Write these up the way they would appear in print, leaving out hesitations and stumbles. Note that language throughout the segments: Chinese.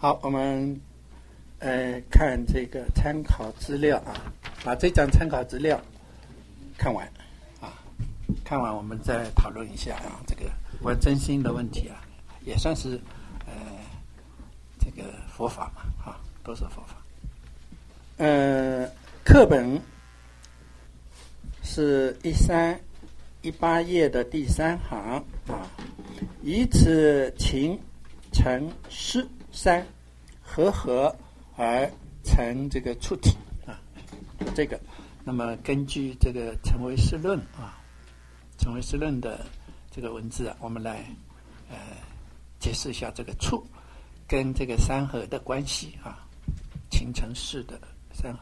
好，我们看这个参考资料啊，把这张参考资料看完啊，看完我们再讨论一下啊，这个关真心的问题啊，也算是这个佛法嘛，啊，都是佛法。课本是1318页的第3行啊，以此情成事三合而成这个处体啊，这个。那么根据这个成唯识论啊，成唯识论的这个文字啊，我们来解释一下这个处跟这个三合的关系啊，情成事的三合。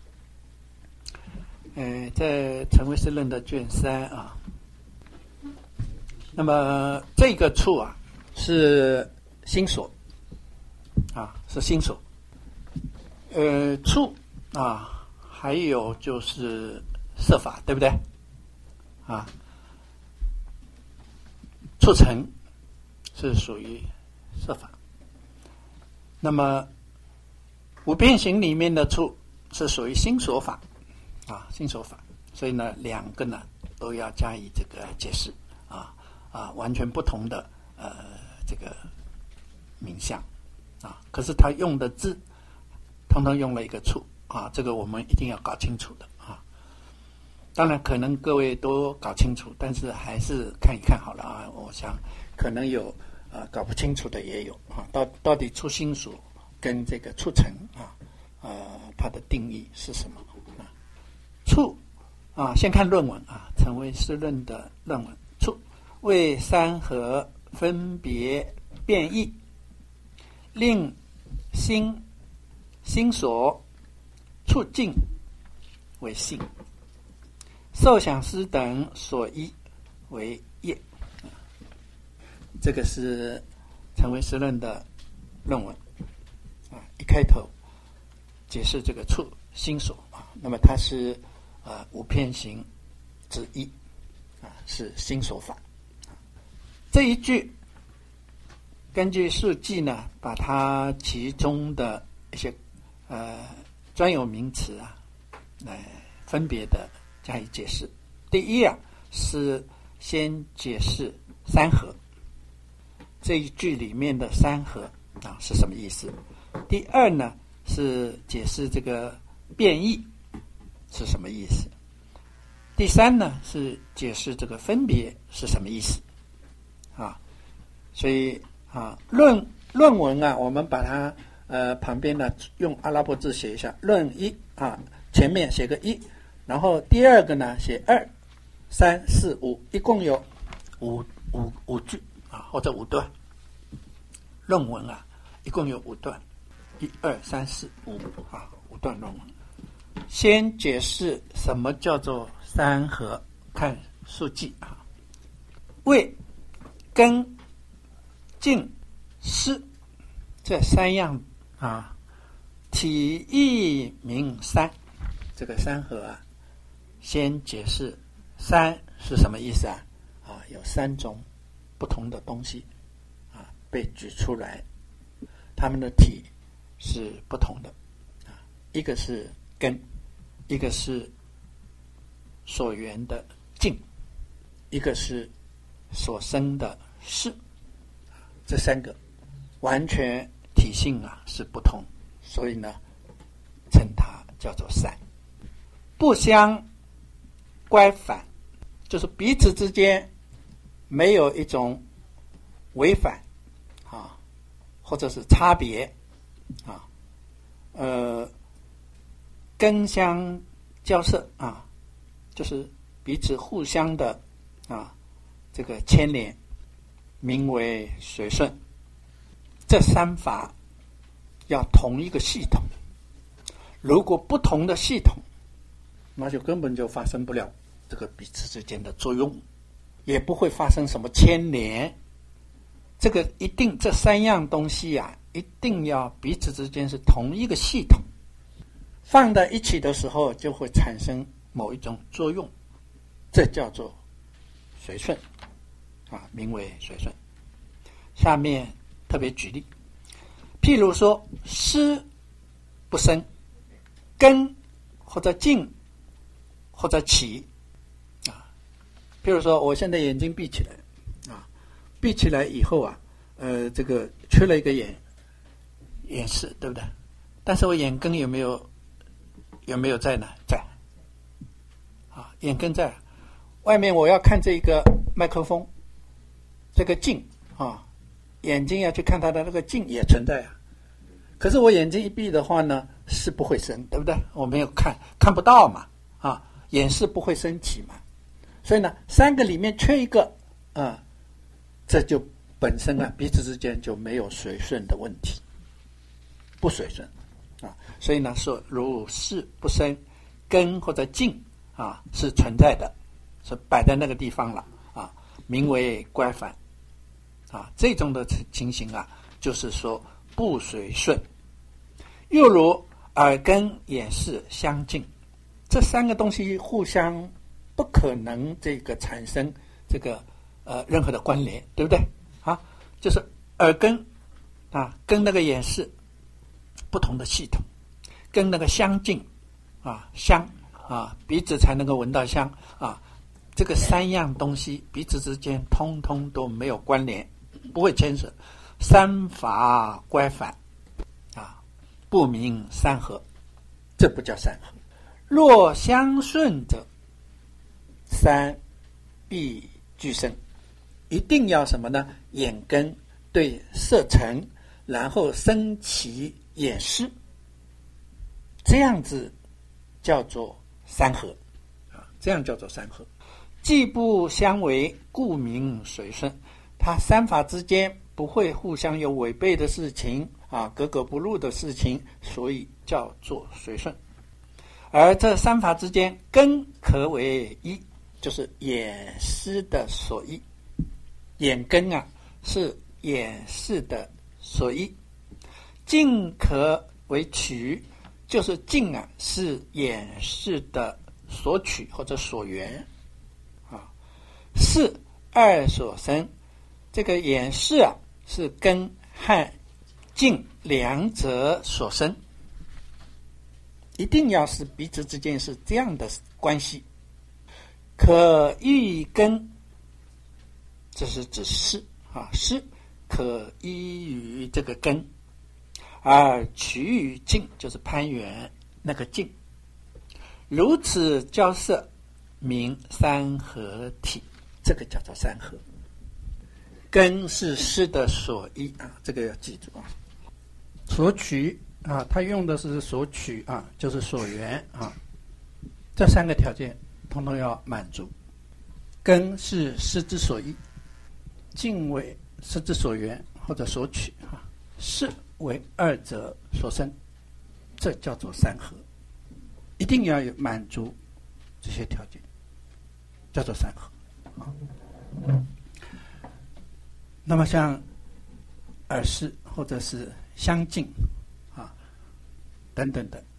在成唯识论的卷3啊，那么这个处啊是心所啊，是心所。处啊，还有就是色法，对不对？啊，处成是属于色法。那么五变行里面的处是属于心所法啊，心所法。所以呢，两个呢都要加以这个解释啊，完全不同的这个名相啊，可是他用的字通通用了一个处啊，这个我们一定要搞清楚的啊。当然可能各位都搞清楚，但是还是看一看好了啊。我想可能有搞不清楚的也有啊。到底处心所跟这个处成啊，它的定义是什么啊？处啊，先看论文啊，成唯识论的论文。处为三合分别变异，令心所处境为性，受想思等所依为业。这个是成唯识论的论文啊，一开头解释这个处心所啊，那么它是五遍行之一啊，是心所法。这一句根据述记呢，把它其中的一些专有名词啊，来分别的加以解释。第一啊，是先解释三合，这一句里面的三合啊是什么意思？第二呢，是解释这个变异是什么意思？第三呢，是解释这个分别是什么意思啊？所以啊，论文啊，我们把它旁边呢用阿拉伯字写一下，论一啊，前面写个一，然后第二个呢写2、3、4、5，一共有五句啊，或者5段。论文啊，一共有5段，1、2、3、4、5啊，5段论文。先解释什么叫做三合，看述记啊，为根净识这3样啊，体义名三。这个三合啊，先解释三是什么意思啊？有3种不同的东西啊被举出来，它们的体是不同的啊，一个是根，一个是所缘的境，一个是所生的识。这3个完全体性啊是不同，所以呢称它叫做三。不相乖反，就是彼此之间没有一种违反啊，或者是差别啊，根相交涉啊，就是彼此互相的啊这个牵连，名为随顺。这3法要同一个系统，如果不同的系统，那就根本就发生不了这个彼此之间的作用，也不会发生什么牵连。这个一定这3样东西啊，一定要彼此之间是同一个系统，放在一起的时候就会产生某一种作用，这叫做随顺啊，名为随顺。下面特别举例， 譬如说湿不生，根或者静或者起啊。譬如说我现在眼睛闭起来啊，闭起来以后啊，这个缺了一个眼视，对不对？但是我眼根有没有在呢？在啊，眼根在。外面我要看这个麦克风，这个镜啊，眼睛要去看它的那个镜也存在啊。可是我眼睛一闭的话呢，是不会生，对不对？我没有看不到嘛，啊，眼视不会升起嘛。所以呢，三个里面缺一个啊，这就本身啊彼此之间就没有随顺的问题，不随顺啊。所以呢，说如是不生，根或者静啊是存在的。是摆在那个地方了啊，名为乖反啊，这种的情形啊，就是说不随顺。又如耳根眼视相近，这三个东西互相不可能这个产生这个任何的关联，对不对啊？就是耳根啊跟那个眼视不同的系统，跟那个相近啊香啊鼻子才能够闻到香啊。这个三样东西彼此之间通通都没有关联，不会牵扯，三法乖反啊，不明三合，这不叫三合。若相顺者，三必俱生。一定要什么呢？眼根对色尘，然后生起眼视，这样子叫做三合啊，这样叫做三合。既不相违，故名随顺。它三法之间不会互相有违背的事情啊，格格不入的事情，所以叫做随顺。而这三法之间，根可为一，就是眼视的所依。眼根啊，是眼视的所依。静可为取，就是静啊，是眼视的所取或者所缘。视二所生，这个眼视啊是根和静两者所生，一定要是彼此之间是这样的关系。可依根，这是指视啊，视可依于这个根，而取于静，就是攀缘那个静。如此交涉，名三合体。这个叫做三合。根是视的所依啊，这个要记住啊。所取啊，他用的是所取啊，就是所缘啊，这三个条件统统要满足。根是视之所依，静为视之所缘或者所取啊，视为二者所生，这叫做三合。一定要有满足这些条件，叫做三合。那么像耳视或者是相近啊等等的，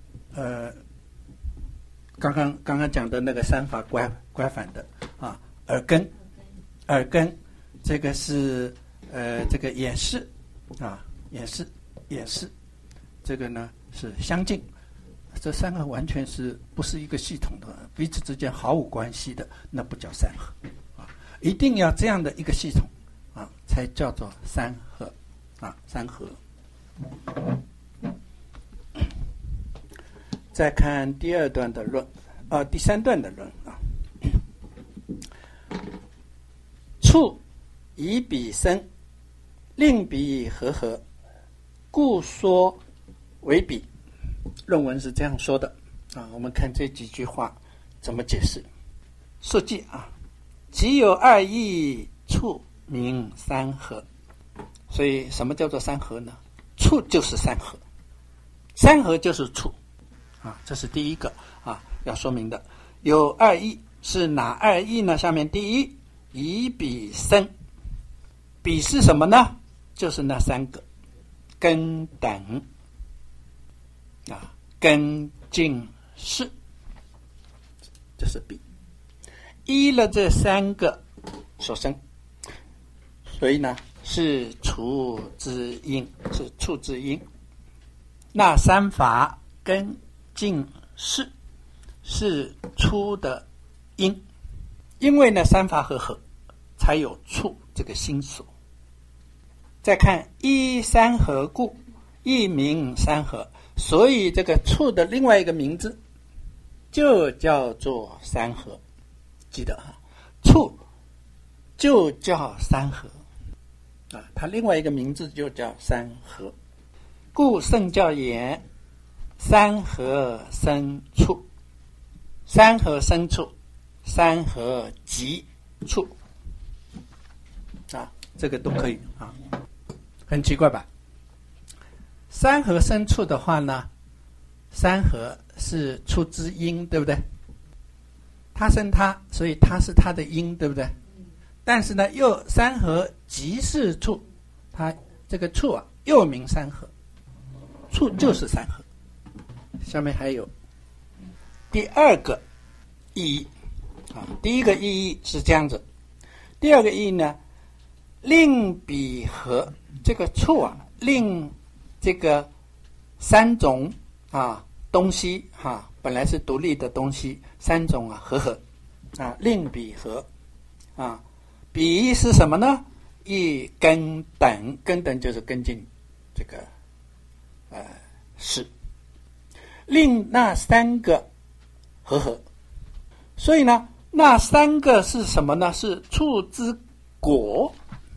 刚刚讲的那个三法乖反的啊，耳根这个是这个眼视啊，眼视这个呢是相近。这三个完全是不是一个系统的，彼此之间毫无关系的，那不叫三合啊！一定要这样的一个系统啊，才叫做三合啊，三合。再看第二段的论，第三段的论啊。处以彼生，令彼合，故说为彼。论文是这样说的啊，我们看这几句话怎么解释。述记啊，即有二义，处名三合。所以什么叫做三合呢？处就是三合，三合就是处啊，这是第一个啊要说明的。有二义是哪二义呢？下面第一，以彼生，彼是什么呢？就是那三个根等啊，根静视，这是彼，依了这三个所生，所以呢是处之因，是处之因。那三法跟进事是处的因，因为呢三法合合才有处这个心所。再看一三合故，一名三合，所以这个处的另外一个名字就叫做三合。记得啊，处就叫三合啊，它另外一个名字就叫三合。故圣教言三合生处，三合生处，三合即处啊，这个都可以啊。很奇怪吧？三合生处的话呢，三合是处之因，对不对？他生他，所以他是他的因，对不对？但是呢，又三合即是处，他这个处啊，又名三合，处就是三合。下面还有第二个意义啊，第一个意义是这样子，第二个意义呢，令彼合。这个处啊，令这个三种啊东西啊，本来是独立的东西，三种啊合合啊，令彼合啊，彼是什么呢？一根等，根等就是跟进这个事，令那三个合合。所以呢，那三个是什么呢？是处之果。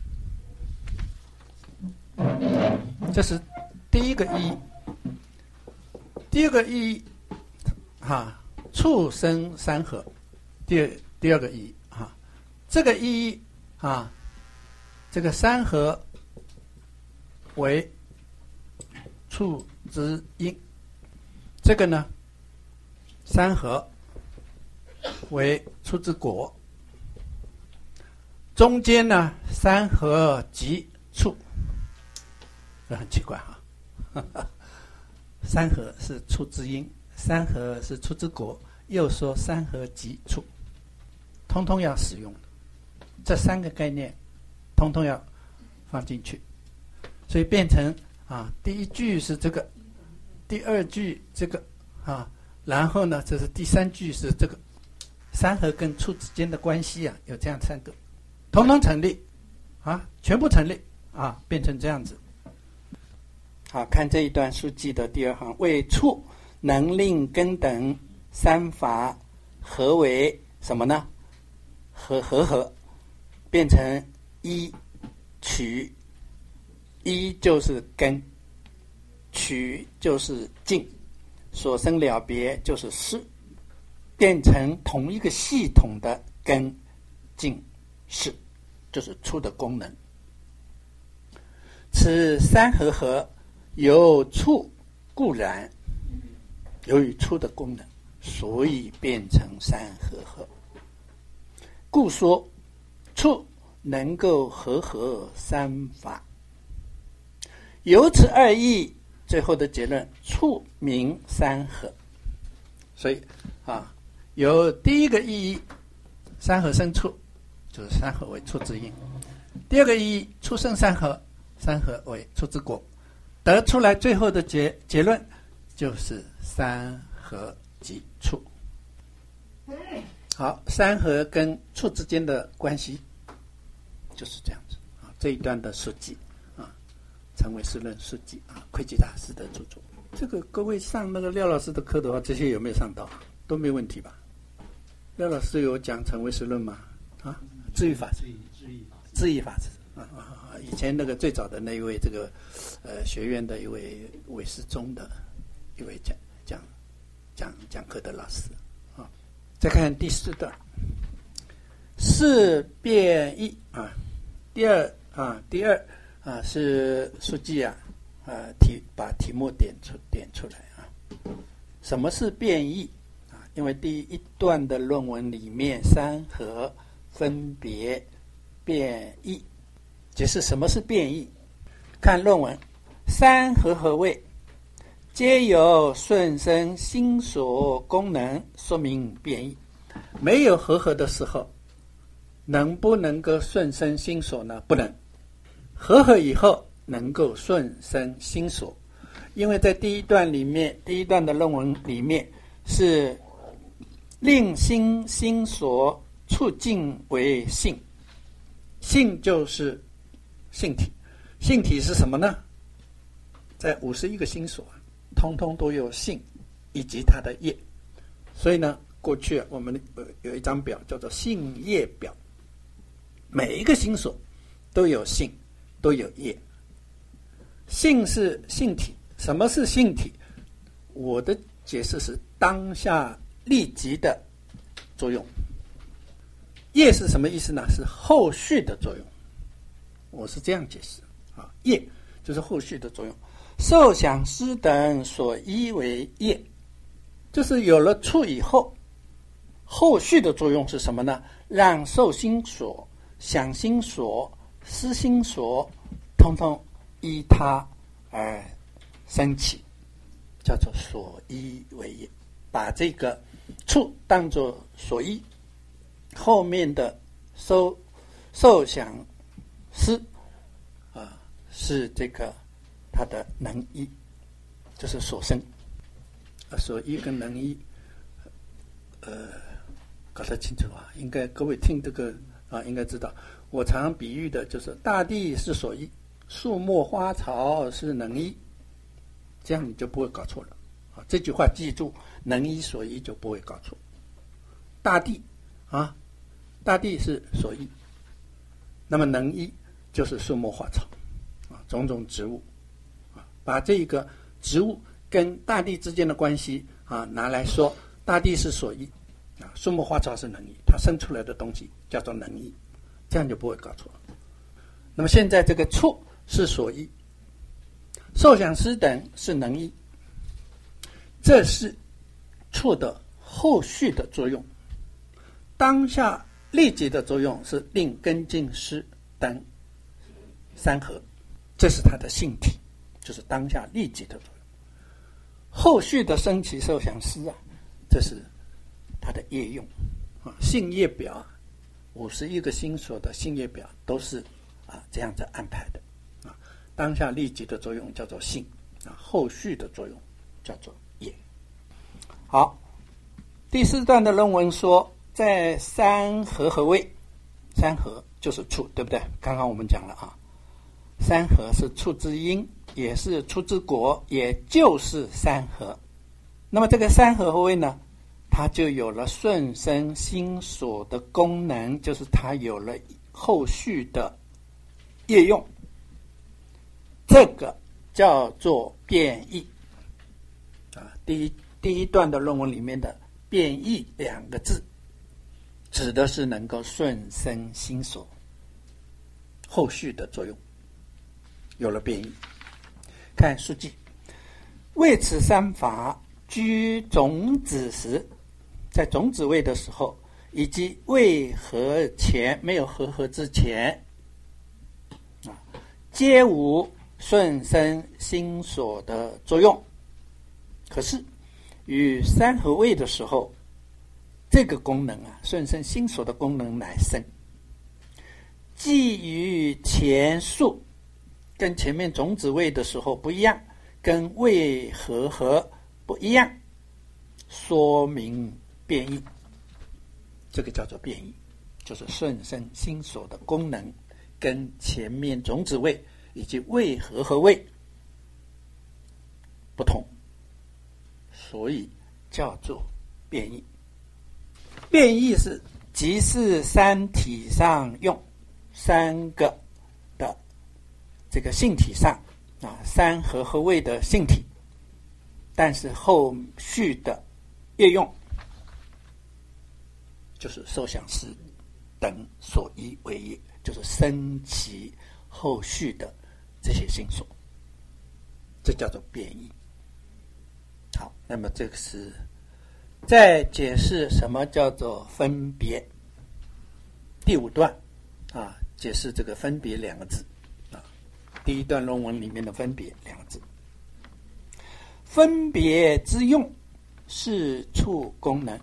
这是第一个意义。第二个意义处生三合。第二个意义这个意义这个三合为处之因，这个呢三合为处之果，中间呢三合即处。这很奇怪三合是处之因，三合是处之果，又说三合即处，通通要使用的，这三个概念通通要放进去，所以变成第一句是这个，第二句这个然后呢这是第三句是这个，三合跟处之间的关系有这样三个，统统成立全部成立变成这样子。好，看这一段书记的第二行，为处能令根等三法合为什么呢？合变成一取，一就是根，取就是尽，所生了别就是事，变成同一个系统的根尽事，就是处的功能。此三合合由处固然，由于处的功能，所以变成三合合。故说处能够合三法。由此二义，最后的结论，处名三合。所以由第一个意义，三合生处，就是三合为处之因；第二个意义，处生三合，三合为处之果。得出来最后的结论就是三合即处。好，三合跟处之间的关系就是这样子这一段的书记成为实论书记窥基大师的著作。这个各位上那个廖老师的课的话，这些有没有上到？都没问题吧？廖老师有讲成为实论吗？智义法师，智义法师以前那个最早的那一位这个学院的一位韦世忠的一位讲课的老师再看第四段，是变异第二是书记把题目点出来什么是变异因为第一段的论文里面三合分别变异，解释什么是变异。看论文，三合合位皆有顺生心所功能，说明变异。没有合合的时候，能不能够顺生心所呢？不能。 合以后能够顺生心所。因为在第一段的论文里面是令心所促进为性，性就是性体，性体是什么呢？在51个心所通通都有性以及它的业。所以呢，过去我们有一张表叫做性业表，每一个心所都有性都有业。性是性体，什么是性体？我的解释是当下立即的作用。业是什么意思呢？是后续的作用。我是这样解释啊，业就是后续的作用。受想思等所依为业，就是有了处以后，后续的作用是什么呢？让受心所、想心所、思心所通通依它而升起，叫做所依为业。把这个处当作所依，后面的受想思是这个它的能依，就是所生。所依跟能依搞得清楚啊，应该各位听这个应该知道。我常比喻的就是大地是所依，树木花草是能依，这样你就不会搞错了啊。这句话记住，能依所依就不会搞错。大地大地是所依，那么能依就是树木花草种种植物把这个植物跟大地之间的关系拿来说，大地是所依树木花草是能依，它生出来的东西叫做能依，这样就不会搞错了。那么现在这个处是所依，受想思等是能依，这是处的后续的作用。当下立即的作用是令根净识等三合，这是它的性体，就是当下立即的作用。后续的升起受想思这是它的业用性业表51个心所的性业表都是这样子安排的当下立即的作用叫做性后续的作用叫做业。好，第4段的论文说，在三合位，三合就是处，对不对？刚刚我们讲了三合是处之因，也是处之果，也就是三合。那么这个三合位呢，它就有了顺生心所的功能，就是它有了后续的业用，这个叫做变异第一段的论文里面的变异2个字，指的是能够顺生心所后续的作用，有了变异。看书记，为此三法居种子时，在种子位的时候，以及未合前，没有合之前皆无顺生心所的作用。可是与三合位的时候，这个功能顺生心所的功能乃生，既与前述跟前面种子位的时候不一样，跟未合不一样，说明变异。这个叫做变异，就是顺生心所的功能跟前面种子位以及未合位不同，所以叫做变异。变异是即是三体上用3个的这个性体上三合位的性体，但是后续的业用就是受想思等所依为业，就是升起后续的这些心所，这叫做变异。好，那么这个是再解释什么叫做分别。第5段解释这个分别2个字第1段论文里面的分别2个字。分别之用是处功能，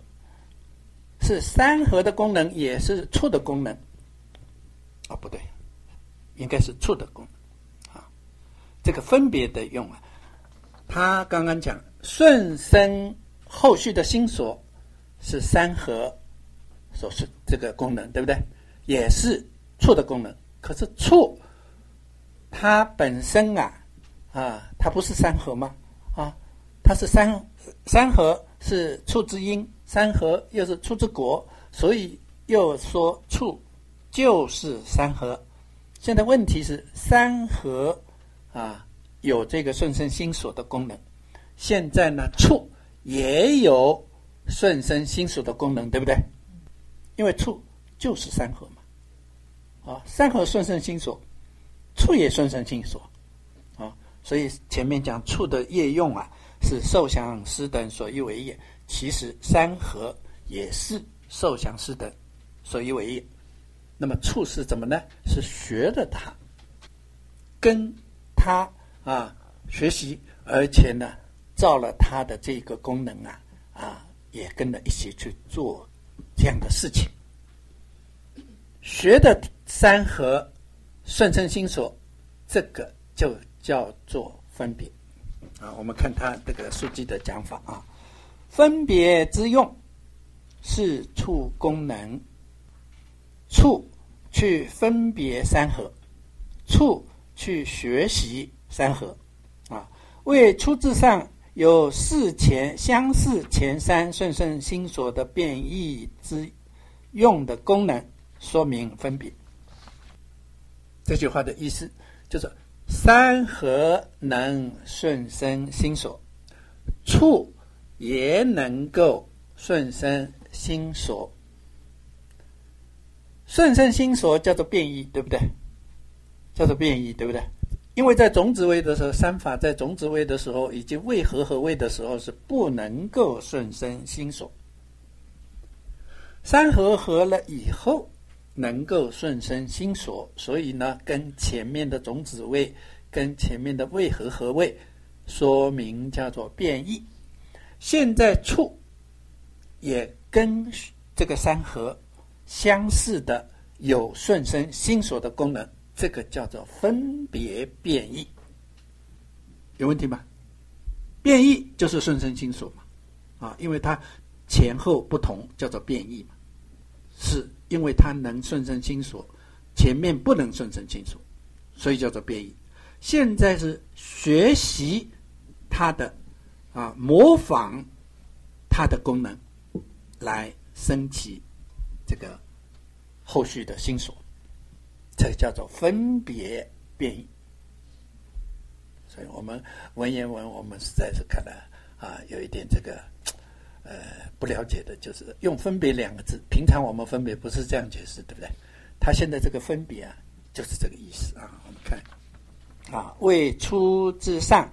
是三合的功能，也是处的功能不对， 应该是处的功能啊。这个分别的用啊，他刚刚讲顺生后续的心所是三合所是这个功能，对不对？也是处的功能。可是处它本身它不是三合吗？它是三合是处之因，三合又是处之果，所以又说处就是三合。现在问题是三合有这个顺生心所的功能，现在呢处也有顺生心所的功能，对不对？因为处就是三合嘛，三合顺生心所，处也顺生心所所以前面讲处的业用是受想思等所依为业，其实三合也是受想思等所依为业。那么处是怎么呢？是学了它，跟它学习，而且呢照了它的这个功能也跟着一起去做这样的事情。学的三合顺生心所，这个就叫做分别我们看他这个书记的讲法分别之用是处功能，处去分别三合，处去学习三合为出自上有相似前三顺生心所的变异之用的功能说明分别。这句话的意思就是三合能顺生心所，处也能够顺生心所。顺生心所叫做变异，对不对？叫做变异，对不对？因为在种子位的时候，三法在种子位的时候以及未合合位的时候是不能够顺生心所，三合合了以后能够顺生心所，所以呢跟前面的种子位跟前面的未合合位说明叫做变异。现在处也跟这个三合相似的有顺生心所的功能，这个叫做分别变异。有问题吗？变异就是顺生心所嘛因为它前后不同叫做变异嘛，是因为它能顺生心所，前面不能顺生心所，所以叫做变异。现在是学习它的模仿它的功能来升起这个后续的心所，这叫做分别变异。所以我们文言文我们实在是看了有一点这个不了解的，就是用分别两个字，平常我们分别不是这样解释，对不对？他现在这个分别就是这个意思我们看为出自上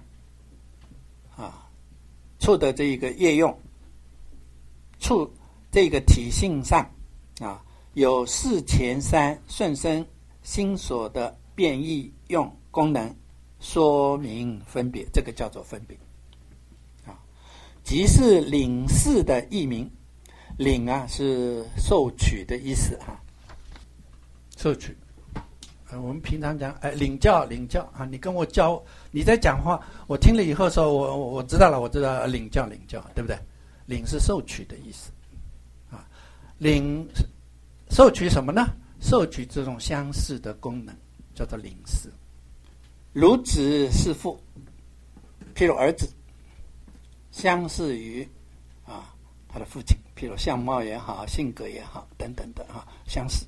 处的这个业用，处这个体性上有四前三顺生心所的变异用功能说明分别，这个叫做分别即是领事的译名。领是受取的意思受取我们平常讲领教你跟我教，你在讲话我听了以后说我知道了，我知道领教，对不对？领是受取的意思领受取什么呢？受取这种相似的功能叫做领事。如子是父，譬如儿子相似于他的父亲，譬如相貌也好，性格也好等等的相似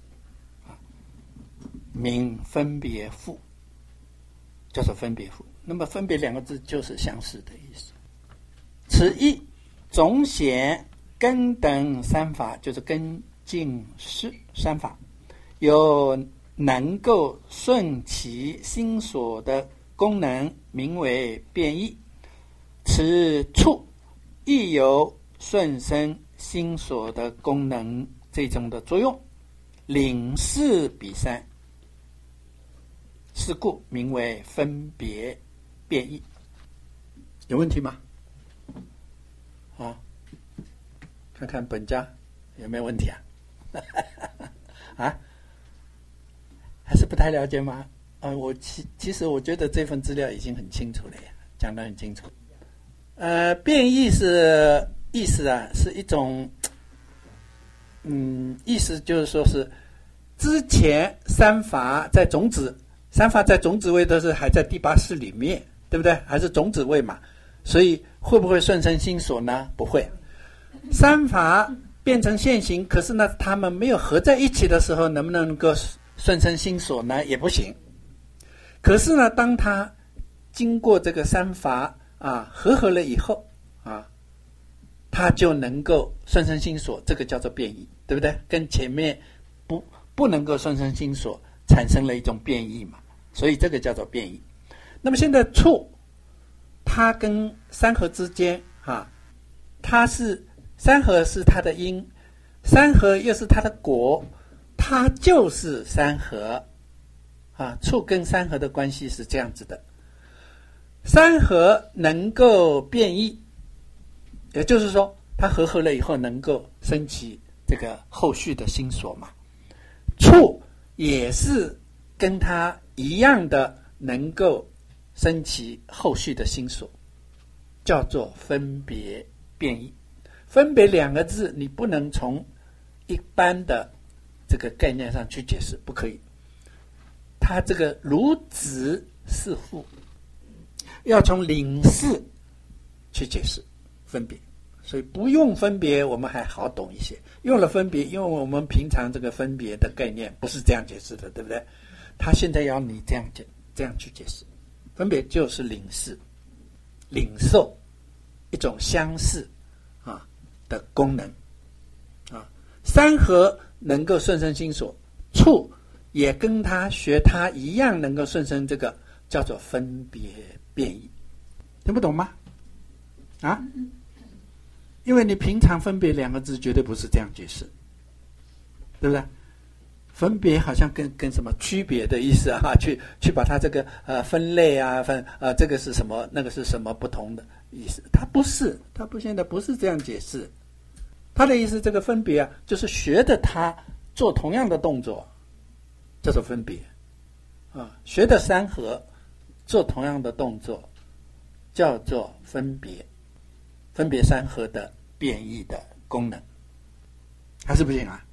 名分别父，叫做分别父。那么分别两个字就是相似的意思。此一总显根等三法，就是根净识三法，有能够顺其心所的功能，名为变异。此处亦有顺生心所的功能，这种的作用，领事比三，是故名为分别变异。有问题吗？看看本家有没有问题还是不太了解吗？ 其实我觉得这份资料已经很清楚了呀，讲得很清楚。变异是意思啊，是一种，意思就是说是之前三法在种子，三法在种子位都是还在第八识里面，对不对？还是种子位嘛，所以会不会顺生心所呢？不会。三法变成现行，可是呢，他们没有合在一起的时候，能不能够顺生心所呢？也不行。可是呢，当他经过这个三法合了以后他就能够顺生心所，这个叫做变异，对不对？跟前面不能够顺生心所产生了一种变异嘛，所以这个叫做变异。那么现在处，它跟三合之间它是三合是它的因，三合又是它的果，它就是三合处跟三合的关系是这样子的。三合能够变异，也就是说它合了以后能够升起这个后续的心所嘛。处也是跟它一样的能够升起后续的心所，叫做分别变异。分别两个字你不能从一般的这个概念上去解释，不可以。它这个如子是父，要从领事去解释分别，所以不用分别我们还好懂一些，用了分别，因为我们平常这个分别的概念不是这样解释的，对不对？他现在要你这样去解释，分别就是领事、领受一种相似的功能三合能够顺生心所，处也跟他学他一样能够顺生，这个叫做分别变异。听不懂吗？因为你平常分别两个字绝对不是这样解释，对不对？分别好像跟什么区别的意思去把它这个分类这个是什么，那个是什么不同的意思，它不是，现在不是这样解释。他的意思，这个分别就是学的他做同样的动作，叫做分别学的三合做同样的动作叫做分别，分别三合的变异的功能，还是不行啊？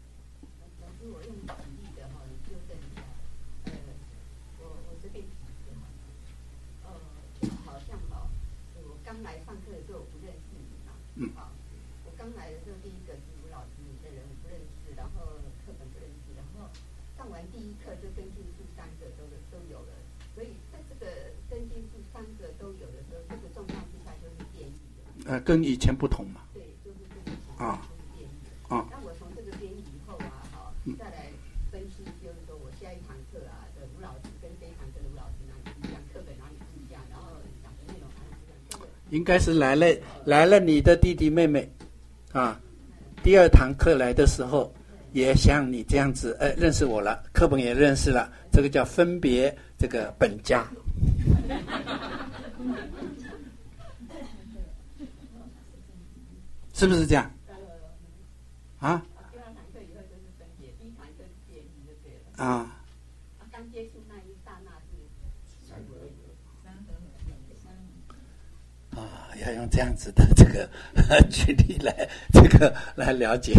跟以前不同嘛。 对，就是这个变异。那我从这个变异以后再来分析，就是说我下一堂课的卢老师跟这一堂课的卢老师哪里不一样，课本哪里不一样，然后讲的内容哪里不一样。 应该是来了你的弟弟妹妹第二堂课来的时候，也像你这样子认识我了，课本也认识了，这个叫分别这个本家。是不是这样？ 第二堂课以后就是分别，第一堂课是变异就对了。刚接触那一刹那是三合。 要用这样子的这个举例来了解。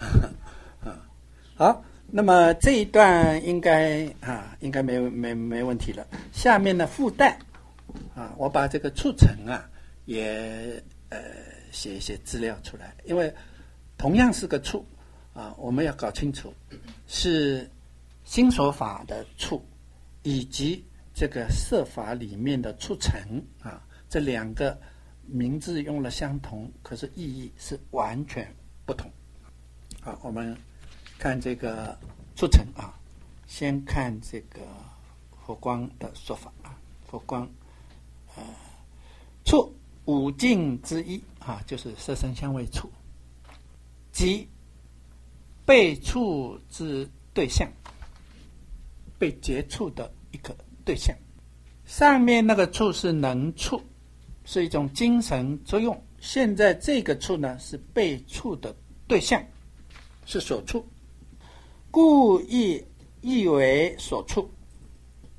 好，那么这一段应该没问题了。下面的附带我把这个促成也写一些资料出来，因为同样是个处我们要搞清楚是心所法的处以及这个色法里面的促成这两个名字用了相同，可是意义是完全不同。好，我们看这个促成先看这个佛光的说法佛光处五境之一就是色声香味触，即被触之对象，被接触的一个对象。上面那个触是能触，是一种精神作用，现在这个触呢是被触的对象，是所触，故意为所触。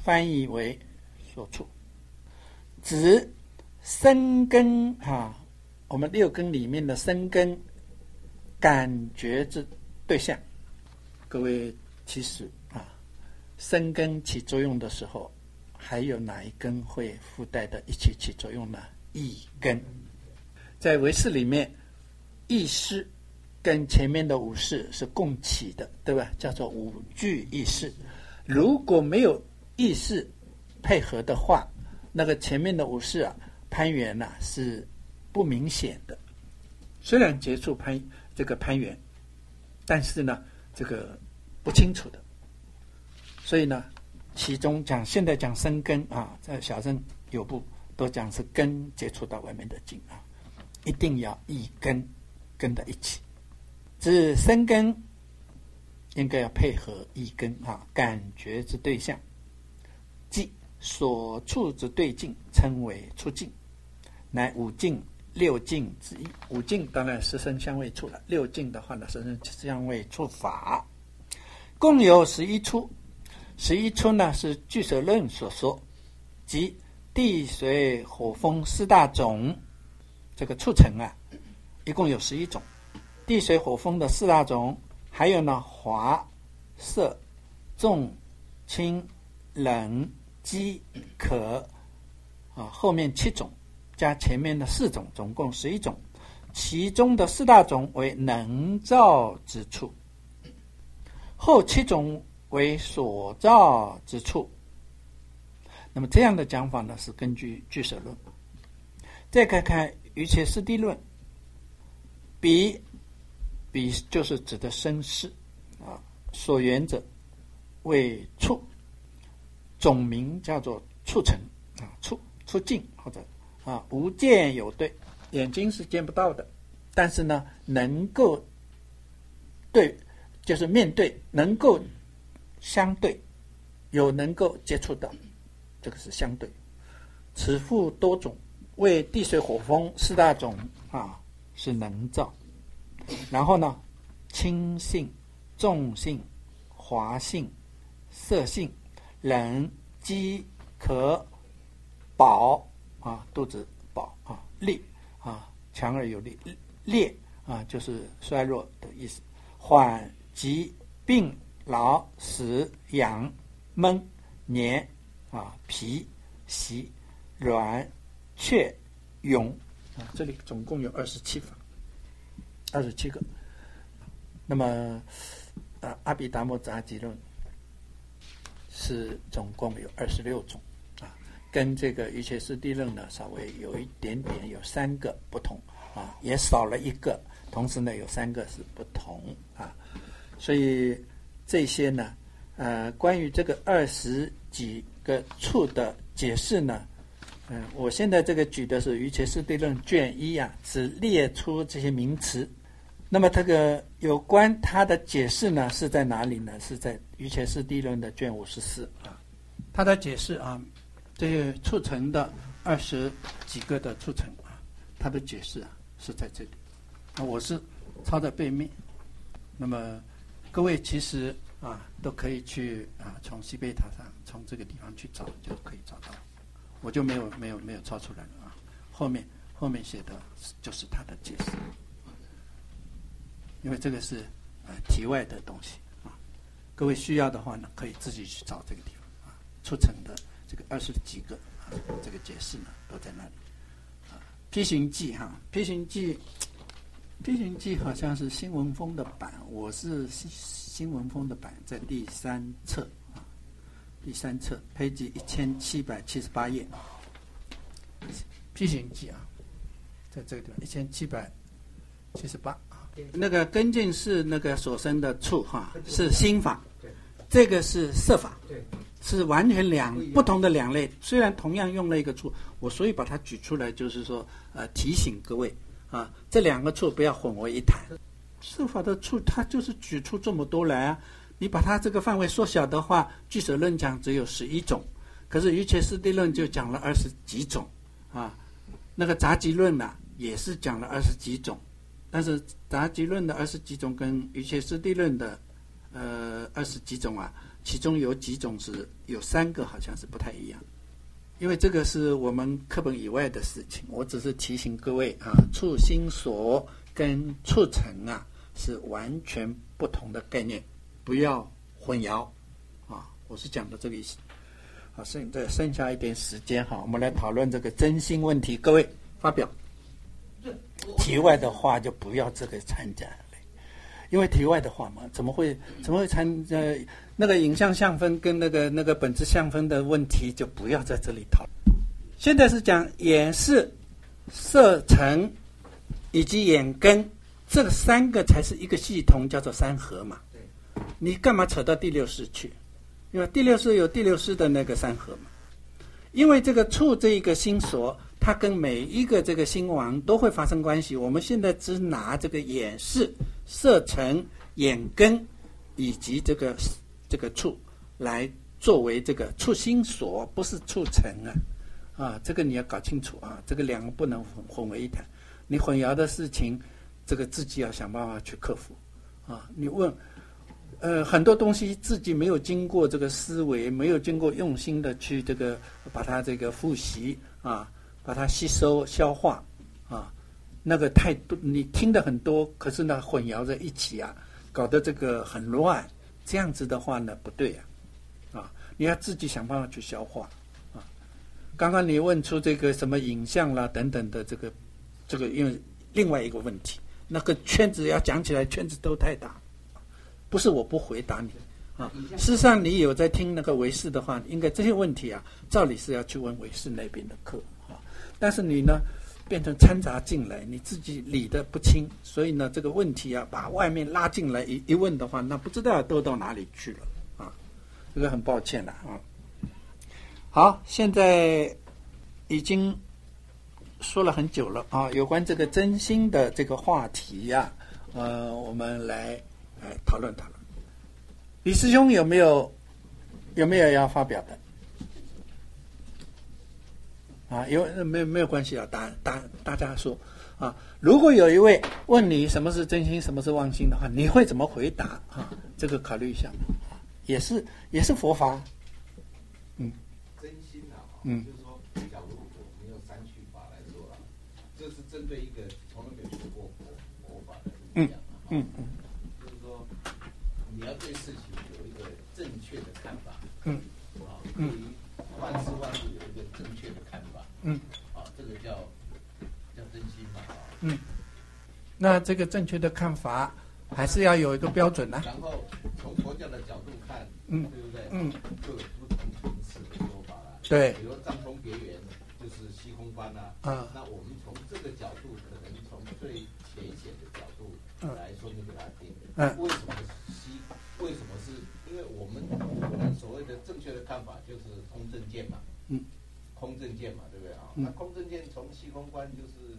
翻译为所处，指身根我们六根里面的身根感觉之对象。各位，其实身根起作用的时候，还有哪一根会附带的一起起作用呢？意根。在唯识里面，意识跟前面的五识是共起的，对吧？叫做五具意识。如果没有意识配合的话，那个前面的五识攀缘是不明显的。虽然结束这个攀缘，但是呢，这个不清楚的。所以呢，其中现在讲生根在小乘有部都讲是根接触到外面的境一定要一根跟在一起。指生根应该要配合一根感觉之对象，即所处之对境，称为处境，乃五境六境之一。五境当然是身香味触了，六境的话呢，是身香味触法，共有11处。11处呢是俱舍论所说，即地水火风四大种。这个处成一共有11种，地水火风的四大种，还有呢滑色重轻冷饥渴后面7种加前面的4种，总共11种。其中的4大种为能造之处，后7种为所造之处。那么这样的讲法呢，是根据俱舍论。再看看瑜伽师地论，比就是指的身识所缘者为处，总名叫做处成处境，或者无见有对，眼睛是见不到的，但是呢能够对，就是面对，能够相对，有能够接触到，这个是相对。此复多种，为地水火风四大种是能造。然后呢，轻性、重性、滑性、色性、冷、饥、渴、饱肚子饱烈强而有力，烈就是衰弱的意思，缓、急、病、老、死、痒、闷、黏皮、习、软、却、勇这里总共有27法，27个。那么阿毗达摩杂集论是总共有26种跟这个瑜伽师地论呢稍微有一点点，有3个不同也少了1个，同时呢有3个是不同所以这些呢关于这个20几个处的解释呢我现在这个举的是瑜伽师地论卷1只列出这些名词。那么这个有关它的解释呢是在哪里呢？是在瑜伽师地论的卷54它的解释这些促成的20几个的促成它的解释是在这里我是抄在背面。那么各位其实都可以去从西贝塔上从这个地方去找就可以找到，我就没有抄出来了后面写的就是它的解释，因为这个是题外的东西各位需要的话呢，可以自己去找这个地方促成的这个20几个这个解释呢都在那里批行记批行记好像是新文风的版，我是新文风的版，在第3册page 1778页批行记在这个地方1778那个根境是那个所生的处是心法，这个是色法，是完全不同的2类。虽然同样用了一个处，我所以把它举出来，就是说提醒各位这2个处不要混为一谈。色法的处它就是举出这么多来你把它这个范围缩小的话，俱舍论讲只有11种，可是瑜伽师地论就讲了20几种那个杂集论也是讲了20几种，但是杂集论的20几种跟瑜伽师地论的20几种其中有几种有3个好像是不太一样，因为这个是我们课本以外的事情，我只是提醒各位啊，触心所跟触尘啊是完全不同的概念，不要混淆啊，我是讲的这个意思。好，剩下一点时间哈，我们来讨论这个真心问题，各位发表。题外的话就不要这个参加了，因为题外的话嘛，怎么会参加那个影像相分跟那个本质相分的问题，就不要在这里讨论。现在是讲眼识、色尘以及眼根，这3个才是一个系统，叫做三合嘛。你干嘛扯到第6识去？因为第6识有第6识的那个三合嘛。因为这个触这一个心所，它跟每一个这个心王都会发生关系。我们现在只拿这个眼识、色尘、眼根以及这个触来作为这个触心所，不是触尘啊，这个你要搞清楚啊，这个2个不能混为一谈。你混淆的事情，这个自己要想办法去克服啊。你问很多东西自己没有经过这个思维，没有经过用心的去这个把它这个复习啊，把它吸收消化啊，那个太多，你听的很多，可是呢混淆在一起啊，搞得这个很乱，这样子的话呢不对啊，你要自己想办法去消化啊。刚刚你问出这个什么影像啦等等的这个因为另外一个问题，那个圈子要讲起来圈子都太大。不是我不回答你啊，事实上你有在听那个唯识的话，应该这些问题啊，照理是要去问唯识那边的课啊，但是你呢变成掺杂进来，你自己理得不清，所以呢这个问题啊，把外面拉进来一问的话，那不知道要兜到哪里去了啊，这个很抱歉了啊。好，现在已经说了很久了啊，有关这个真心的这个话题呀，我们来讨论讨论。李师兄有没有要发表的？啊，没有关系啊，大家说啊。如果有一位问你什么是真心，什么是妄心的话，你会怎么回答啊？这个考虑一下，也是佛法。 真心啊，就是说，假如我们用三趣法来说啊，这是针对一个从来没有学过佛法的人讲啊。就是说，你要对事情有一个正确的看法，对于万事万物有一个正确的看法，这个叫真心嘛， 那这个正确的看法还是要有一个标准呢。 然后从佛教的角度看，对不对？就有不同层次的说法了。 对， 比如藏通别圆就是虚空观啊，那我们从这个角度，可能从最浅显的角度来说明给他听。为什么为什么是？因为我们所谓的正确的看法就是空正见嘛，空正见嘛，对不对啊？那空正见从虚空观就是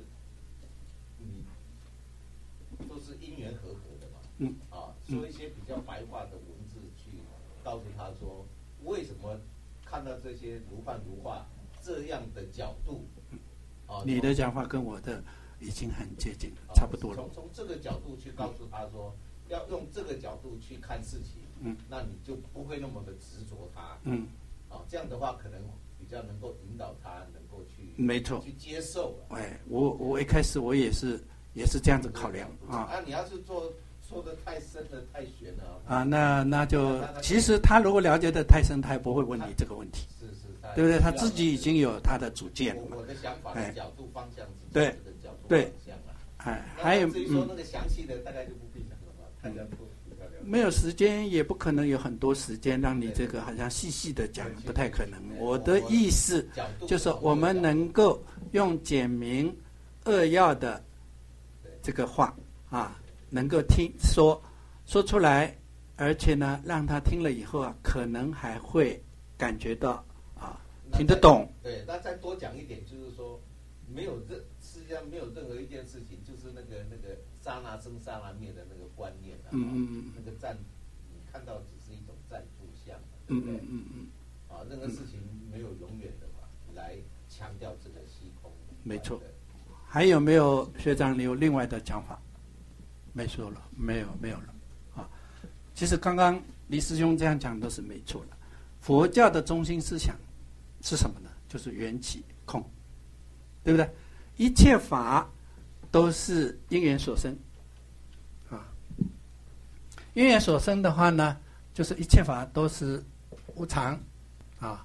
都是因缘和合的嘛，说一些比较白话的文字去告诉他说，为什么看到这些如幻如化这样的角度， 你的讲法跟我的已经很接近了，差不多了。 从这个角度去告诉他说，要用这个角度去看事情，那你就不会那么的执着它，这样的话可能比较能够引导他能够去， 没错， 去接受。 我一开始我也是这样子考量啊。 你要是说的太深了太玄了啊，那就其实他如果了解的太深，他也不会问你这个问题， 是对不对？他自己已经有他的主见了。 我的想法的角度方向是对这个角度对方向了。 还有至于说那个详细的，大概就不必讲了嘛，大家不没有时间，也不可能有很多时间让你这个好像细细的讲，不太可能。我的意思就是我们能够用简明扼要的这个话啊，能够说出来，而且呢，让他听了以后啊，可能还会感觉到听得懂。 对，那再多讲一点，就是说，世界上没有任何一件事情，就是那个刹那生刹那灭的那个观念啊，那个暂，你看到只是一种暂住相，任何事情没有永远的嘛，来强调这个虚空。 没错。还有没有学长你有另外的讲法？没说了，没有了啊。其实刚刚李师兄这样讲都是没错的。佛教的中心思想是什么呢？就是缘起空，对不对？一切法都是因缘所生啊。因缘所生的话呢，就是一切法都是无常啊，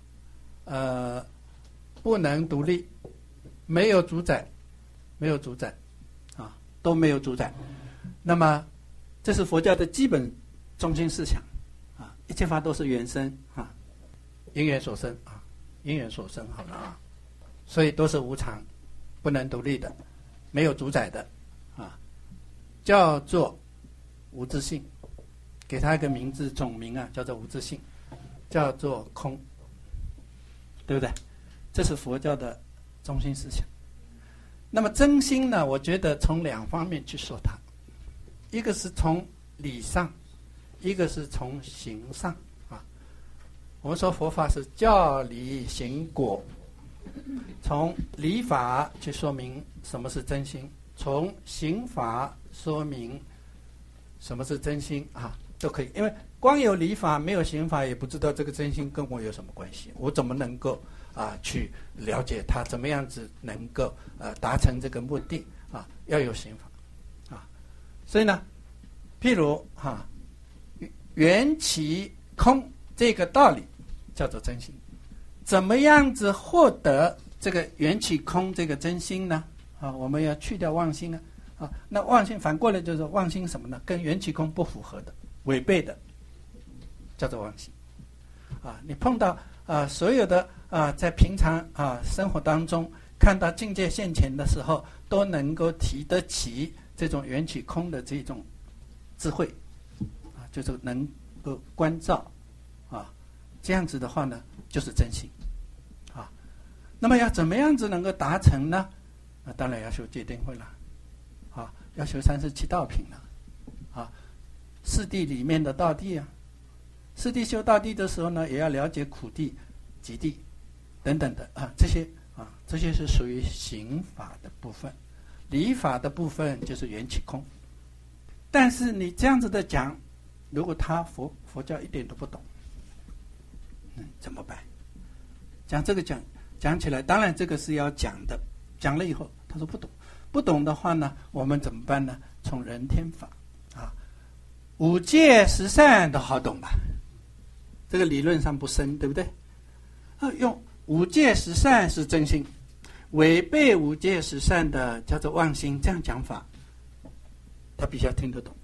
不能独立，没有主宰，没有主宰啊，都没有主宰。那么这是佛教的基本中心思想啊，一切法都是缘生啊，因缘所生啊，因缘所生好了啊，所以都是无常，不能独立的，没有主宰的啊，叫做无自性，给它一个名字总名啊，叫做无自性，叫做空，对不对？这是佛教的中心思想。那么真心呢，我觉得从两方面去说它，一个是从理上，一个是从行上啊。我们说佛法是教理行果，从理法去说明什么是真心，从行法说明什么是真心啊，都可以。因为光有理法没有行法，也不知道这个真心跟我有什么关系，我怎么能够去了解它，怎么样子能够达成这个目的啊？要有行法啊。所以呢，譬如缘起空这个道理叫做真心。怎么样子获得这个缘起空这个真心呢？我们要去掉妄心啊。那妄心反过来就是妄心什么呢？跟缘起空不符合的、违背的，叫做妄心啊。你碰到所有的在平常生活当中看到境界现前的时候，都能够提得起这种缘起空的这种智慧啊，就是能够关照啊，这样子的话呢，就是真心啊。那么要怎么样子能够达成呢？当然要修戒定慧了啊，要修37道品了啊，四谛里面的道谛啊。四谛修道谛的时候呢，也要了解苦谛、集谛等等的这些是属于行法的部分，理法的部分就是缘起空。但是你这样子的讲，如果他佛教一点都不懂，怎么办？讲这个讲起来，当然这个是要讲的，讲了以后他说不懂的话呢，我们怎么办呢？从人天法五戒十善都好懂吧？这个理论上不深，对不对？用五戒十善是真心，违背五戒十善的叫做妄心，这样讲法他比较听得懂。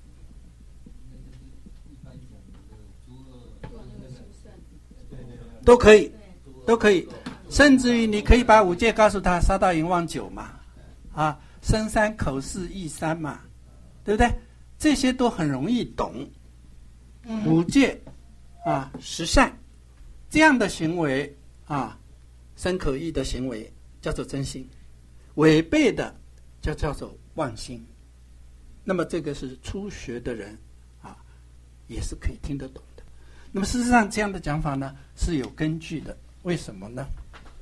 都可以，甚至于你可以把五戒告诉他，杀盗淫妄酒嘛，身三口四意三嘛，对不对？这些都很容易懂。五戒十善这样的行为身口意的行为叫做真心，违背的就叫做妄心。那么这个是初学的人也是可以听得懂的。那么事实上这样的讲法呢是有根据的，为什么呢？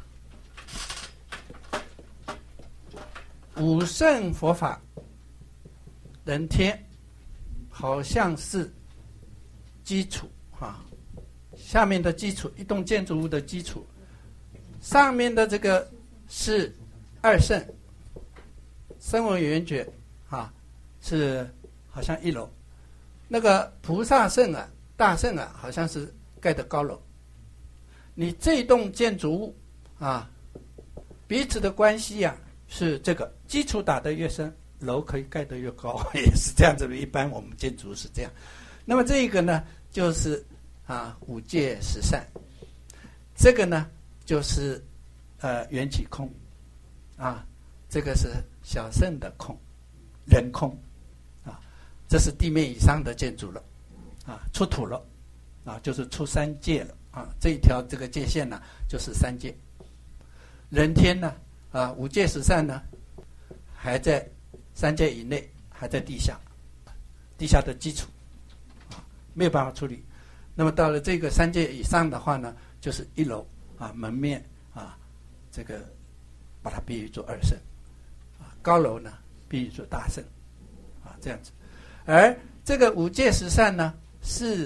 五圣佛法人天好像是基础下面的基础，一栋建筑物的基础，上面的这个是二圣，声闻缘觉是好像一楼，那个菩萨圣大圣好像是盖的高楼。你这栋建筑物彼此的关系是这个基础打得越深，楼可以盖得越高，也是这样子的。一般我们建筑是这样。那么这个呢，就是五戒十善，这个呢就是缘起空这个是小圣的空，人空这是地面以上的建筑了出土了就是出三界了这一条这个界限呢就是三界。人天呢五戒十善呢还在三界以内，还在地下的基础没有办法处理。那么到了这个三界以上的话呢，就是一楼门面这个把它比喻作二圣高楼呢比喻作大圣这样子。而这个五戒十善呢是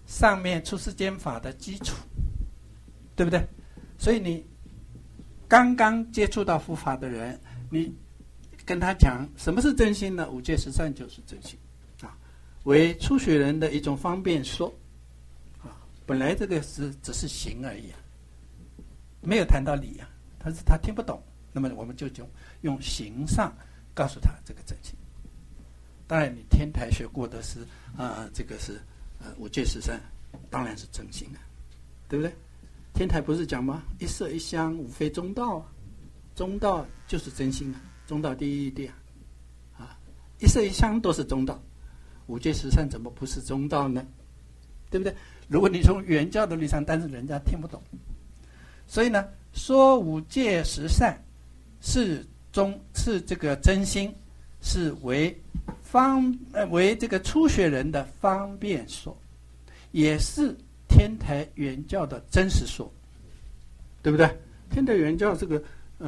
上面出世间法的基础，对不对？所以你刚刚接触到佛法的人，你跟他讲什么是真心呢？五戒十善就是真心啊，为初学人的一种方便说啊。本来这个只是行而已啊，没有谈到理啊，他听不懂，那么我们就用行上告诉他这个真心。当然，你天台学过的是这个是五戒十善，当然是真心啊，对不对？天台不是讲吗？一色一香，无非中道啊，中道就是真心啊，中道第一义谛啊，一色一香都是中道，五戒十善怎么不是中道呢？对不对？如果你从原教的立场，但是人家听不懂，所以呢，说五戒十善是这个真心，是为这个初学人的方便说，也是天台原教的真实说，对不对？天台原教这个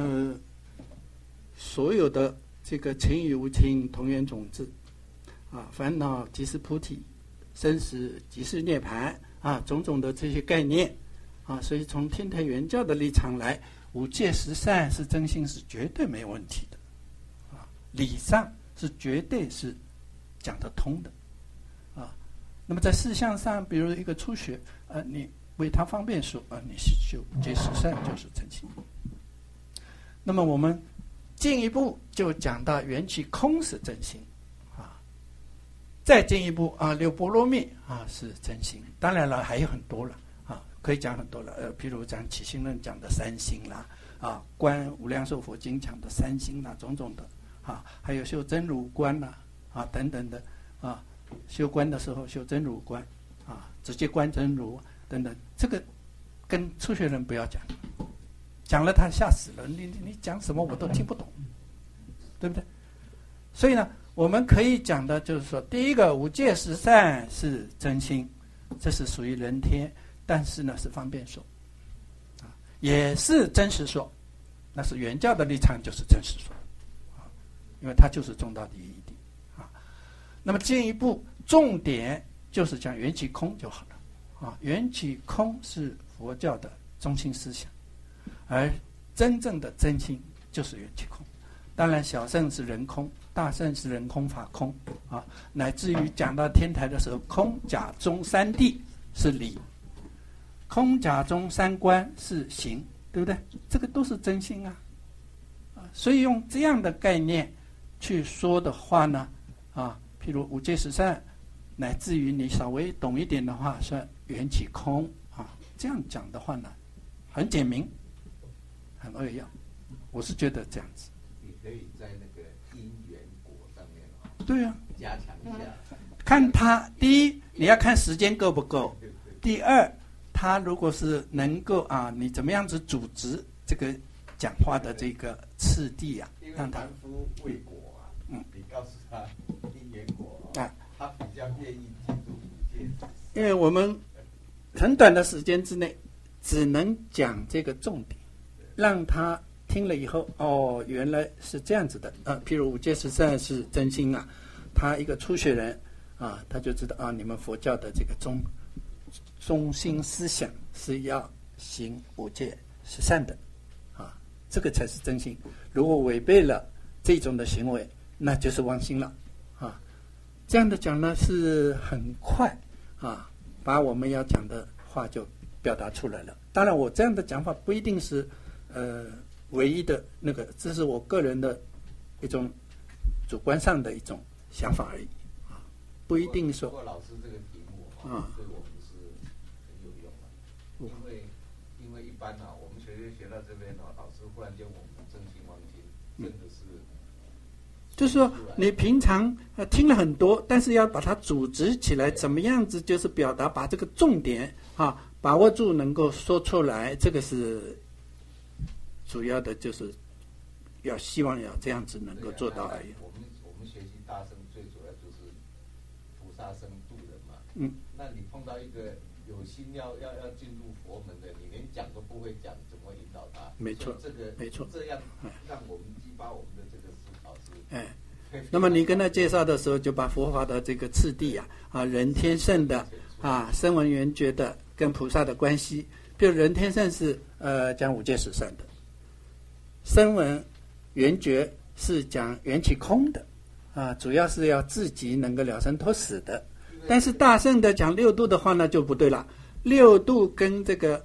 所有的这个情与无情同源种子啊，烦恼即是菩提，生死即是涅槃啊，种种的这些概念啊，所以从天台原教的立场来，五戒十善是真心，是绝对没有问题的啊，理上是绝对是讲得通的啊。那么在事项上，比如一个初学你为他方便说你修五戒十善就是真心。那么我们进一步就讲到缘起空是真心啊，再进一步六波罗蜜是真心。当然了，还有很多了啊，可以讲很多了。譬如讲起信论讲的三心啦观无量寿佛经讲的三心啦，种种的还有修真如观啦等等的修观的时候修真如观直接观真如等等，这个跟初学人不要讲了他吓死了，你讲什么我都听不懂，对不对？所以呢，我们可以讲的就是说，第一个五戒十善是真心，这是属于人天，但是呢是方便说也是真实说，那是原教的立场就是真实说因为它就是中道第一义谛那么进一步重点就是讲缘起空就好了缘起空是佛教的中心思想，而真正的真心就是缘起空。当然小乘是人空，大乘是人空法空乃至于讲到天台的时候，空假中三谛是理，空假中三观是行，对不对？这个都是真心所以用这样的概念去说的话呢譬如五戒十善，乃至于你稍微懂一点的话，说缘起空这样讲的话呢，很简明，很扼要。我是觉得这样子。 你可以在那个因缘果上面对加强一下。 看他第一，你要看时间够不够；第二，他如果是能够你怎么样子组织这个讲话的这个次第让他凡夫为果你告诉他因缘果他比较愿意记住五戒。 因为我们很短的时间之内只能讲这个重点，让他听了以后原来是这样子的譬如五戒十善是真心他一个初学人他就知道你们佛教的这个中心思想是要行五戒十善的这个才是真心。如果违背了这种的行为，那就是妄心了这样的讲呢是很快把我们要讲的话就表达出来了。当然我这样的讲法不一定是唯一的那个，这是我个人的一种主观上的一种想法而已不一定说。 不过老师这个题目对我们是很有用因为一般我们学到这边老师忽然间我们真心忘心，真的是就是说你平常听了很多，但是要把它组织起来，怎么样子就是表达，把这个重点把握住，能够说出来，这个是主要的，就是要希望要这样子能够做到而已。 我们学习大乘最主要就是菩萨生度人嘛那你碰到一个有心要进入佛门的，你连讲都不会讲，怎么引导他？ 没错，没错， 这样让我们激发我们的这个思考是那么你跟他介绍的时候，就把佛法的这个次第人天圣的声闻缘觉的跟菩萨的关系。比如人天圣是讲五戒十善的，声闻缘觉是讲缘起空的主要是要自己能够了生脱死的。但是大圣的讲六度的话呢就不对了，六度跟这个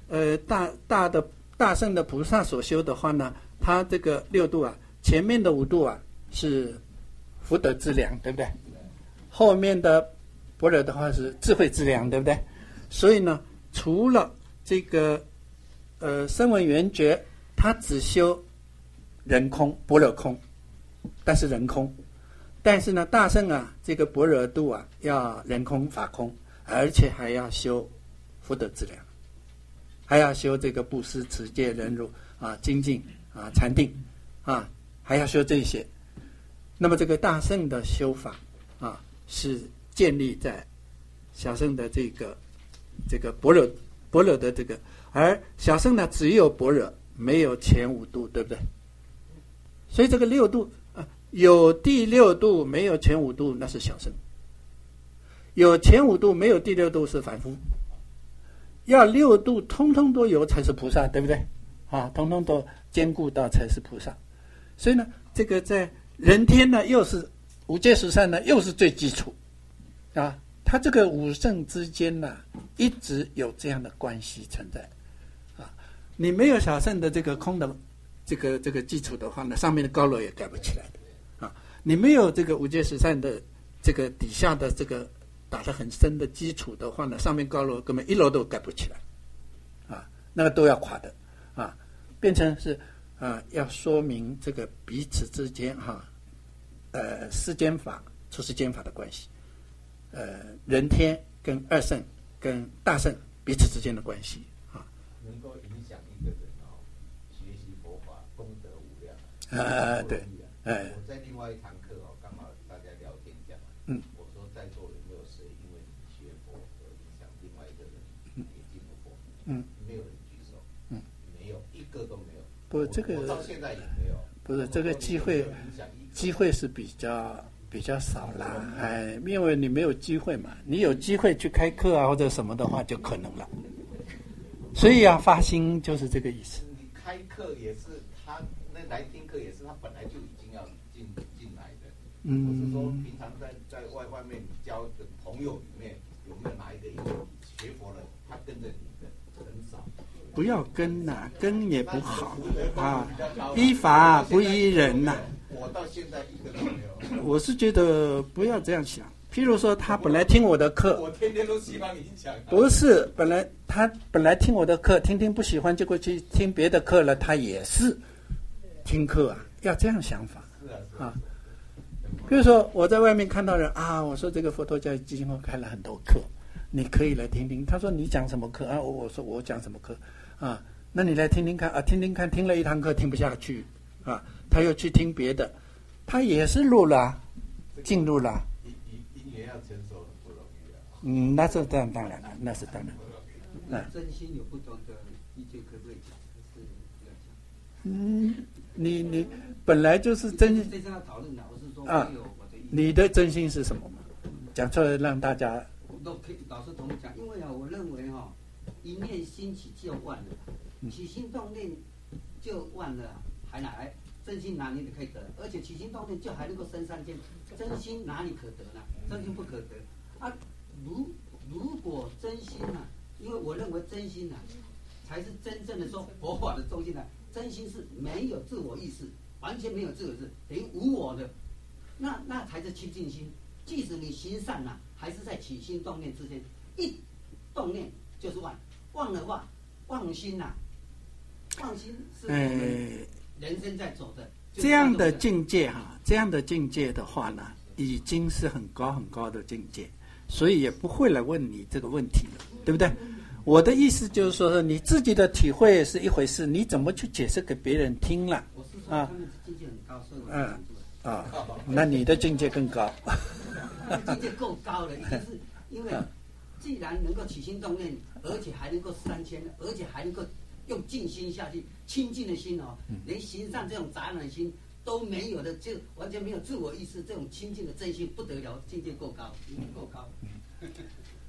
大圣的菩萨所修的话呢，他这个六度前面的五度是福德之粮，对不对？后面的般若的话是智慧之粮，对不对？所以呢，除了这个声闻缘觉，他只修人空般若空，但是人空。但是呢，大圣这个般若度要人空法空，而且还要修福德之粮，还要修这个布施持戒忍辱精进禅定还要修这些。那么这个大圣的修法是建立在小圣的这个般若的这个，而小圣呢只有般若，没有前五度，对不对？所以这个六度有第六度没有前五度，那是小圣；有前五度没有第六度是凡夫。要六度通通都有才是菩萨，对不对？通通都兼顾到才是菩萨。所以呢，这个在人天呢又是五戒十善呢又是最基础它这个五圣之间呢一直有这样的关系存在你没有小圣的这个空的这个基础的话呢，上面的高楼也盖不起来的你没有这个五戒十善的这个底下的这个打得很深的基础的话呢，上面高楼根本一楼都盖不起来那个都要垮的变成是要说明这个彼此之间世间法出世间法的关系，人天跟二圣跟大圣彼此之间的关系能够影响一个人学习佛法功德无量对我在另外一堂课刚好大家聊天讲我说在座有没有谁因为你学佛而影响另外一个人也进入佛没有人举手没有一个都没有。 不这个我到现在也没有。 不是这个机会是比较少啦因为你没有机会嘛，你有机会去开课或者什么的话就可能了。所以发心就是这个意思。 你开课也是他那来听课也是他本来就已经要进来的。我是说平常在外面你交的朋友里面有没有哪一个因为你学佛了他跟着你的很少。 不要跟跟也不好依法不依人我到现在一个都没有。 我是觉得不要这样想。譬如说他本来听我的课， 我天天都希望影响不是他本来听我的课听不喜欢，结果去听别的课了，他也是听课要这样想法比如说我在外面看到人我说这个佛陀教育基金会开了很多课，你可以来听听。他说你讲什么课我说我讲什么课那你来听听看听听看，听了一堂课听不下去他又去听别的，他也是入了进入了因缘要承受很不容易那是当然了，那是当然真心有不同的意见可不可以讲？是这样讲你本来就是真这是要讨论的，我是说有我的意见。 你的真心是什么嘛？讲出来让大家都可以老师同意讲，因为我认为一念心起就万了，起心动念就万了，还哪来真心哪里可以得？而且起心动念就还能够生善见，真心哪里可得呢？真心不可得如果真心因为我认为真心才是真正的说佛法的中心真心是没有自我意识，完全没有自我意识，等于无我的，那才是清净心。即使你行善还是在起心动念之间，一动念就是忘的话，忘心忘心是我们人生在走的这样的境界这样的境界的话呢，已经是很高很高的境界，所以也不会来问你这个问题了，对不对？我的意思就是说，你自己的体会是一回事，你怎么去解释给别人听了我是说他们境界很高，所以我那你的境界更高境界够高了，已经是因为既然能够起心动念，而且还能够3000，而且还能够用静心下去，清净的心连行善这种杂染心都没有的，就完全没有自我意识，这种清净的真心不得了，境界够高，够高。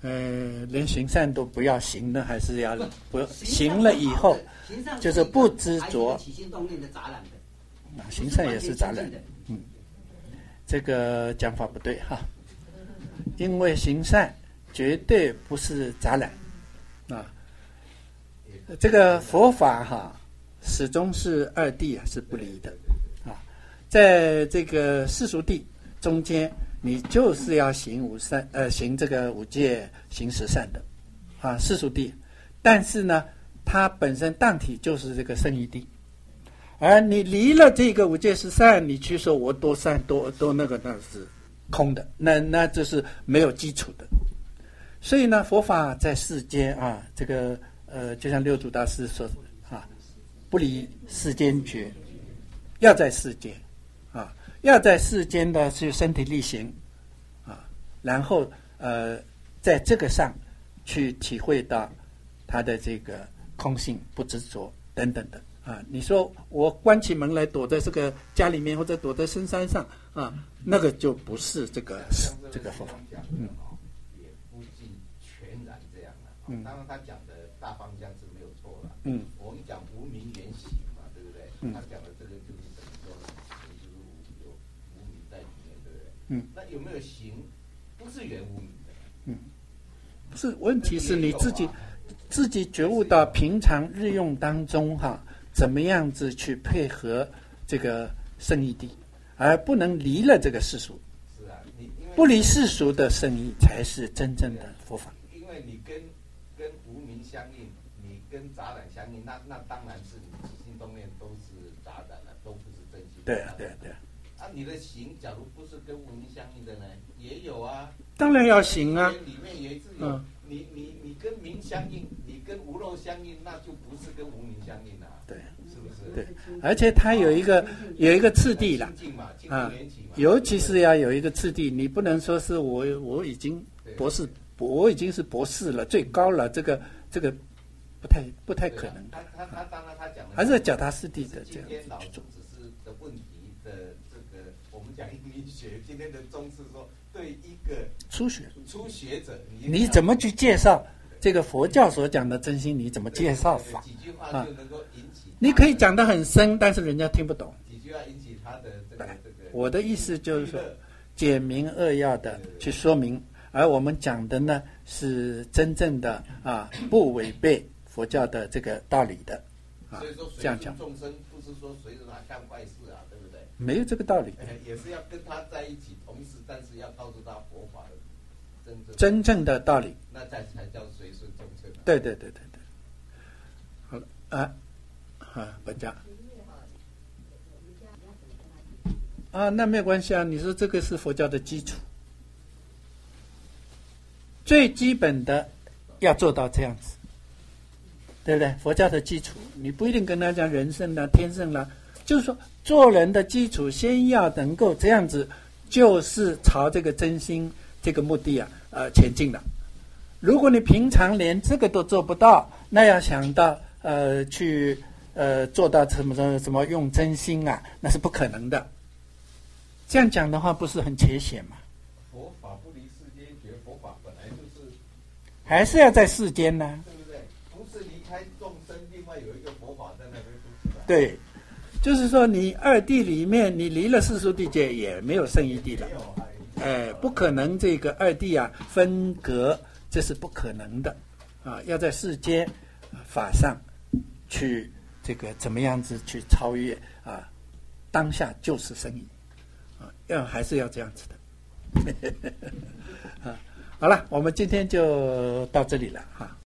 连行善都不要行呢，还是要不行了以后，就是不执着。 起心动念的杂染的， 行善也是杂染的。这个讲法不对哈，因为行善绝对不是杂染啊。这个佛法哈，始终是二谛是不离的啊。在这个世俗谛中间，你就是要行行这个五戒，行十善的啊，世俗谛。但是呢，它本身当体就是这个圣义谛。而你离了这个五戒十善，你去说我多善多那个，那是空的，那这是没有基础的。所以呢，佛法在世间啊，这个就像六祖大师说啊，不离世间觉，要在世间啊，要在世间的去身体力行啊，然后在这个上去体会到他的这个空性、不执着等等的。啊，你说我关起门来躲在这个家里面，或者躲在深山上啊，那个就不是这个佛法。 也不尽全然这样了。当然他讲的大方向是没有错了。我们讲无明缘行嘛，对不对？他讲的这个就是怎么说呢？就是有无明在里面，对不对？那有没有行？不是缘无明的。 不是，问题是你自己觉悟到平常日用当中哈。怎么样子去配合这个圣义谛，而不能离了这个世俗。 是啊， 不离世俗的圣义才是真正的佛法。 因为你跟无明相应，你跟杂染相应，那当然是你起心动念都是杂染了，都不是真心。 对啊。 啊，你的行假如不是跟无明相应的呢，也有啊。 当然要行啊。 里面也是有。你跟明相应，你跟无漏相应，那就不是跟无明相应了。 对， 是不是？ 对，而且它有一个次第了啊，尤其是要有一个次第，你不能说是我已经博士，我已经是博士了，最高了，这个不太可能的。 他当然他讲的还是脚踏实地的这样今天老师只是的问题的这个，我们讲因明学，今天的宗是说对一个初学者， 你怎么去介绍？这个佛教所讲的真心，你怎么介绍法？ 几句话就能够引起。 你可以讲得很深，但是人家听不懂。 几句话引起他的这个。 我的意思就是说，简明扼要的去说明，而我们讲的呢是真正的不违背佛教的这个道理的所以说， 这样讲。 众生不是说随着他干坏事啊，对不对？ 没有这个道理。 也是要跟他在一起同时，但是要告诉他佛法的真正的道理， 那才叫随顺众生。 对。好了本家那没有关系啊。你说这个是佛教的基础，最基本的要做到这样子，对不对？佛教的基础，你不一定跟他讲人圣啦、天圣啦，就是说做人的基础，先要能够这样子，就是朝这个真心这个目的前进了。如果你平常连这个都做不到，那要想到去做到什么用真心那是不可能的。这样讲的话，不是很浅显吗？ 佛法不离世间觉，佛法本来就是还是要在世间呢， 对不对？不是离开众生，另外有一个佛法在那边不是。 对，就是说你二谛里面，你离了世俗谛界，也没有圣义谛了。不可能这个二谛分隔，这是不可能的要在世间法上去这个怎么样子去超越当下就是圣义还是要这样子的好了，我们今天就到这里了